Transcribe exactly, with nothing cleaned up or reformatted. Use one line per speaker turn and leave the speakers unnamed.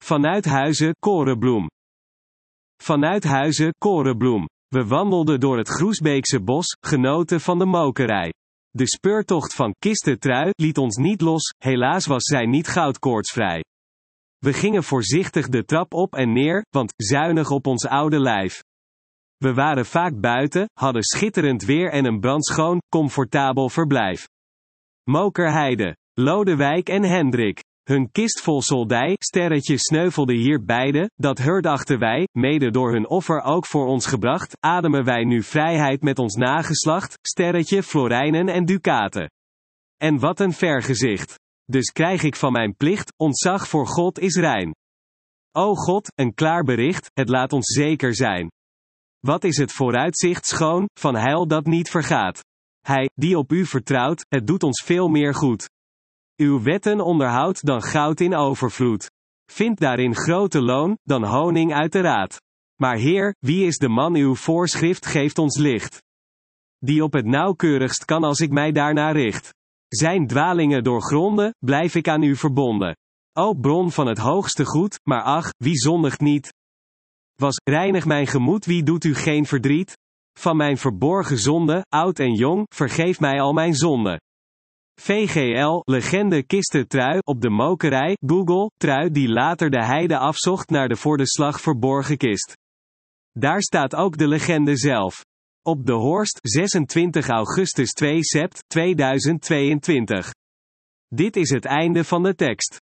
Vanuit Huizen, Korenbloem. Vanuit Huizen, Korenbloem. We wandelden door het Groesbeekse bos, genoten van de mokerij. De speurtocht van Kistetrui liet ons niet los, helaas was zij niet goudkoortsvrij. We gingen voorzichtig de trap op en neer, want zuinig op ons oude lijf. We waren vaak buiten, hadden schitterend weer en een brandschoon, comfortabel verblijf. Mokerheide, Lodewijk en Hendrik. Hun kist vol soldij, sterretje sneuvelde hier beide, dat herdachten wij, mede door hun offer ook voor ons gebracht, ademen wij nu vrijheid met ons nageslacht, sterretje florijnen en ducaten. En wat een vergezicht. Dus krijg ik van mijn plicht, ontzag voor God is rein. O God, een klaar bericht, het laat ons zeker zijn. Wat is het vooruitzicht schoon, van heil dat niet vergaat. Hij, die op u vertrouwt, het doet ons veel meer goed. Uw wetten onderhoudt dan goud in overvloed. Vindt daarin grote loon, dan honing uit de raad. Maar Heer, wie is de man uw voorschrift geeft ons licht. Die op het nauwkeurigst kan als ik mij daarnaar richt. Zijn dwalingen doorgronden, blijf ik aan u verbonden. O bron van het hoogste goed, maar ach, wie zondigt niet? Was, reinig mijn gemoed, wie doet u geen verdriet? Van mijn verborgen zonde, oud en jong, vergeef mij al mijn zonde. V G L, legende Kistetrui, op de mokerij, Google, trui die later de heide afzocht naar de voor de slag verborgen kist. Daar staat ook de legende zelf. Op de Horst, zesentwintig augustus twee sept tweeduizend tweeëntwintig. Dit is het einde van de tekst.